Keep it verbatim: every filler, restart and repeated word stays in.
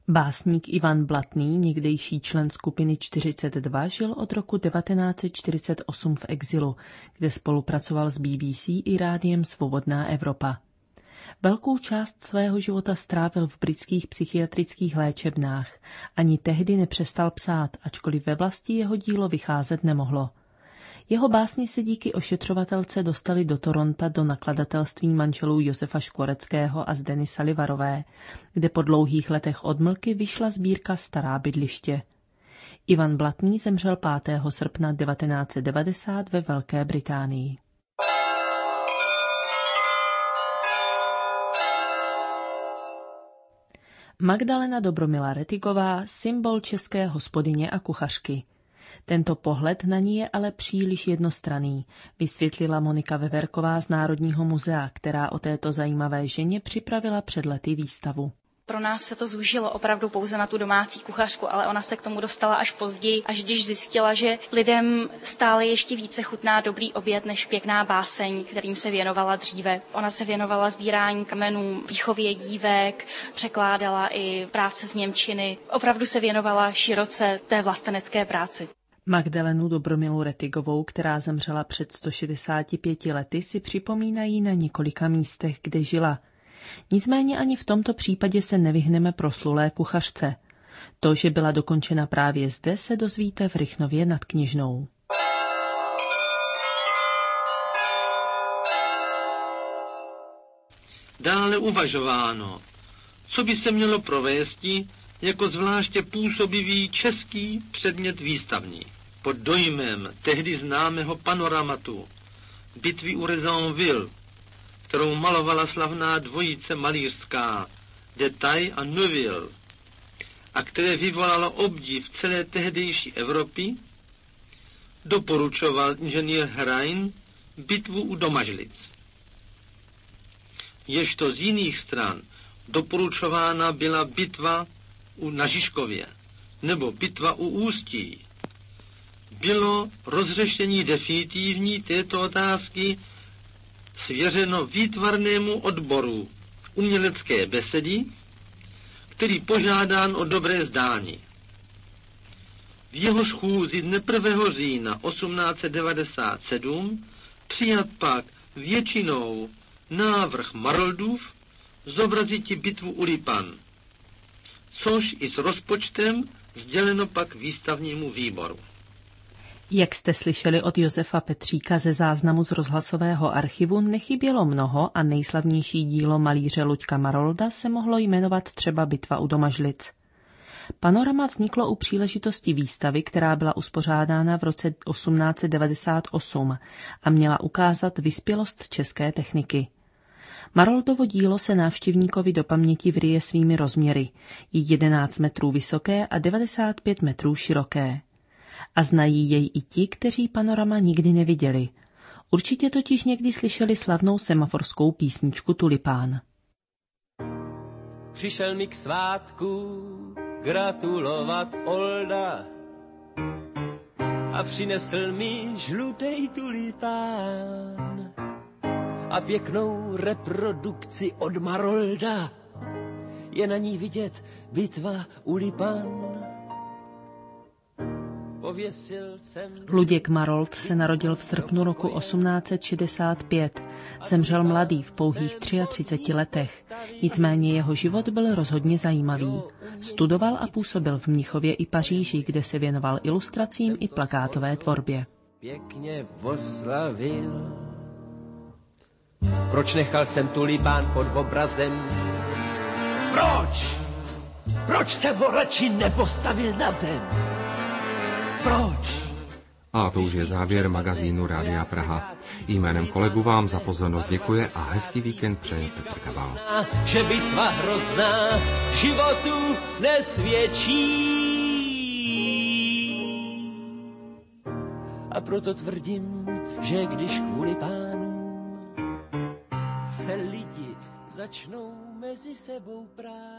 Básník Ivan Blatný, někdejší člen skupiny čtyřicet dva, žil od roku devatenáct set čtyřicet osm v exilu, kde spolupracoval s B B C i rádiem Svobodná Evropa. Velkou část svého života strávil v britských psychiatrických léčebnách. Ani tehdy nepřestal psát, ačkoliv ve vlasti jeho dílo vycházet nemohlo. Jeho básně se díky ošetřovatelce dostali do Toronta do nakladatelství manželů Josefa Škvoreckého a Zdeny Salivarové, kde po dlouhých letech odmlky vyšla sbírka Stará bydliště. Ivan Blatný zemřel pátého srpna devatenáct set devadesát ve Velké Británii. Magdalena Dobromila Rettigová, symbol české hospodyně a kuchařky. Tento pohled na ní je ale příliš jednostranný, vysvětlila Monika Veverková z Národního muzea, která o této zajímavé ženě připravila před lety výstavu. Pro nás se to zúžilo opravdu pouze na tu domácí kuchařku, ale ona se k tomu dostala až později, až když zjistila, že lidem stále ještě více chutná dobrý oběd než pěkná báseň, kterým se věnovala dříve. Ona se věnovala sbírání kamenů, výchově dívek, překládala i práce z němčiny. Opravdu se věnovala široce té vlastenecké práci. Magdalenu Dobromilu Rettigovou, která zemřela před sto šedesáti pěti lety, si připomínají na několika místech, kde žila. Nicméně ani v tomto případě se nevyhneme proslulé kuchařce. To, že byla dokončena právě zde, se dozvíte v Rychnově nad Kněžnou. Dále uvažováno, co by se mělo provésti jako zvláště působivý český předmět výstavní. Pod dojmem tehdy známého panoramatu bitvy u Raisonville, kterou malovala slavná dvojice malířská Detail a Neuville, a které vyvolalo obdiv celé tehdejší Evropy, doporučoval inženýr Hrein bitvu u Domažlic. Ježto z jiných stran doporučována byla bitva u na Žižkově nebo bitva u Ústí. Bylo rozřešení definitivní této otázky svěřeno výtvarnému odboru umělecké besedy, který požádán o dobré zdání. V jeho schůzi dne prvního října osmnáct set devadesát sedm přijat pak většinou návrh Maroldův zobraziti bitvu u Lipan, což i s rozpočtem sděleno pak výstavnímu výboru. Jak jste slyšeli od Josefa Petříka ze záznamu z rozhlasového archivu, nechybělo mnoho a nejslavnější dílo malíře Luďka Marolda se mohlo jmenovat třeba Bitva u Domažlic. Panorama vzniklo u příležitosti výstavy, která byla uspořádána v roce osmnáct set devadesát osm a měla ukázat vyspělost české techniky. Maroldovo dílo se návštěvníkovi do paměti vryje svými rozměry, je jedenáct metrů vysoké a devadesát pět metrů široké. A znají jej i ti, kteří panorama nikdy neviděli. Určitě totiž někdy slyšeli slavnou semaforskou písničku Tulipán. Přišel mi k svátku gratulovat Olda a přinesl mi žlutej tulipán a pěknou reprodukci od Marolda. Je na ní vidět bitva u Lipan. Luděk Marold se narodil v srpnu roku osmnáct set šedesát pět. Zemřel mladý v pouhých třiatřiceti třech letech. Nicméně jeho život byl rozhodně zajímavý. Studoval a působil v Mnichově i Paříži, kde se věnoval ilustracím i plakátové tvorbě. Pěkně oslavil. Proč nechal jsem tulipán pod obrazem? Proč? Proč jsem ho radši nepostavil na zem? Proč? A to už je závěr magazínu Rádia Praha. Jménem kolegu vám za pozornost děkuje a hezký víkend přeje Petr Kaval. Že bitva hrozná životu nesvědčí. A proto tvrdím, že když kvůli pánům se lidi začnou mezi sebou prát,